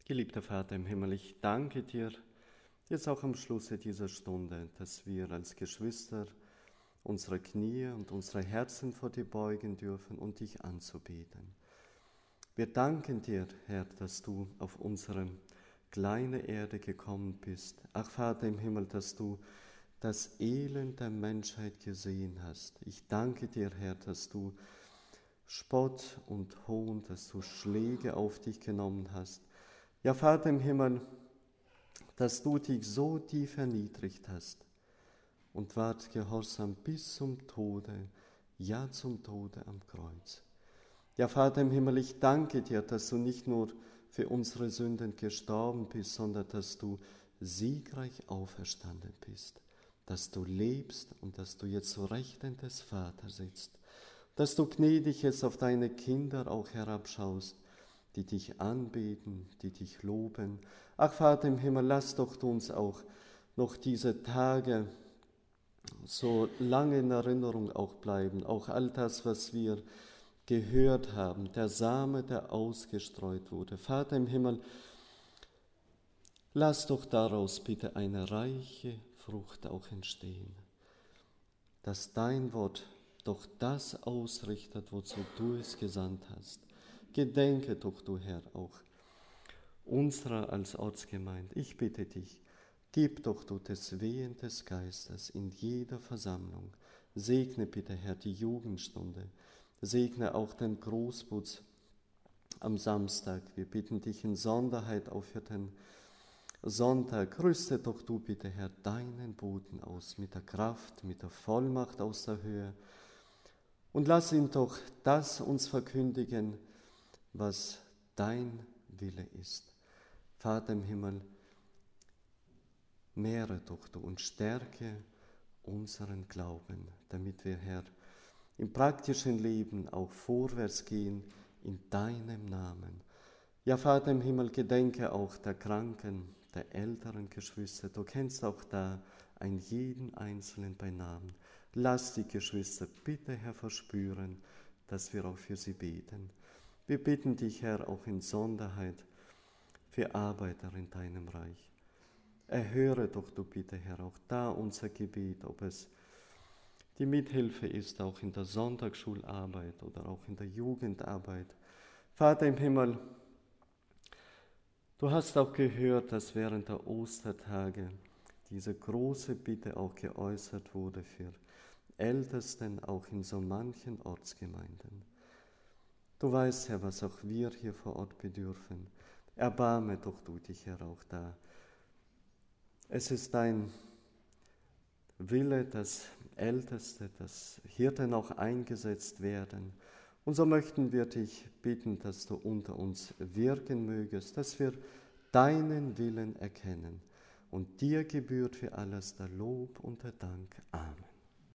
Geliebter Vater im Himmel, ich danke dir jetzt auch am Schlusse dieser Stunde, dass wir als Geschwister unsere Knie und unsere Herzen vor dir beugen dürfen und dich anzubeten. Wir danken dir, Herr, dass du auf unsere kleine Erde gekommen bist. Ach Vater im Himmel, dass du das Elend der Menschheit gesehen hast. Ich danke dir, Herr, dass du Spott und Hohn, dass du Schläge auf dich genommen hast. Ja, Vater im Himmel, dass du dich so tief erniedrigt hast und ward gehorsam bis zum Tode, ja zum Tode am Kreuz. Ja, Vater im Himmel, ich danke dir, dass du nicht nur für unsere Sünden gestorben bist, sondern dass du siegreich auferstanden bist, dass du lebst und dass du jetzt zu Rechten des Vaters sitzt, dass du gnädig jetzt auf deine Kinder auch herabschaust, die dich anbeten, die dich loben. Ach Vater im Himmel, lass doch uns auch noch diese Tage so lange in Erinnerung auch bleiben, auch all das, was wir gehört haben, der Same, der ausgestreut wurde. Vater im Himmel, lass doch daraus bitte eine reiche Frucht auch entstehen, dass dein Wort doch das ausrichtet, wozu du es gesandt hast. Gedenke doch, du Herr, auch unserer als Ortsgemeinde. Ich bitte dich, gib doch du des Wehen des Geistes in jeder Versammlung. Segne bitte, Herr, die Jugendstunde. Segne auch den Großputz am Samstag. Wir bitten dich in Sonderheit auch für den Sonntag. Rüste doch du bitte, Herr, deinen Boten aus mit der Kraft, mit der Vollmacht aus der Höhe. Und lass ihn doch das uns verkündigen, was dein Wille ist. Vater im Himmel, mehre doch du und stärke unseren Glauben, damit wir, Herr, im praktischen Leben auch vorwärts gehen in deinem Namen. Ja, Vater im Himmel, gedenke auch der Kranken, der älteren Geschwister. Du kennst auch da einen jeden Einzelnen bei Namen. Lass die Geschwister bitte, Herr, verspüren, dass wir auch für sie beten. Wir bitten dich, Herr, auch in Sonderheit für Arbeiter in deinem Reich. Erhöre doch du bitte, Herr, auch da unser Gebet, ob es die Mithilfe ist, auch in der Sonntagsschularbeit oder auch in der Jugendarbeit. Vater im Himmel, du hast auch gehört, dass während der Ostertage diese große Bitte auch geäußert wurde für Ältesten, auch in so manchen Ortsgemeinden. Du weißt, Herr, was auch wir hier vor Ort bedürfen. Erbarme doch du dich, Herr, auch da. Es ist dein Wille, dass Älteste, dass Hirten auch eingesetzt werden. Und so möchten wir dich bitten, dass du unter uns wirken mögest, dass wir deinen Willen erkennen. Und dir gebührt für alles der Lob und der Dank. Amen.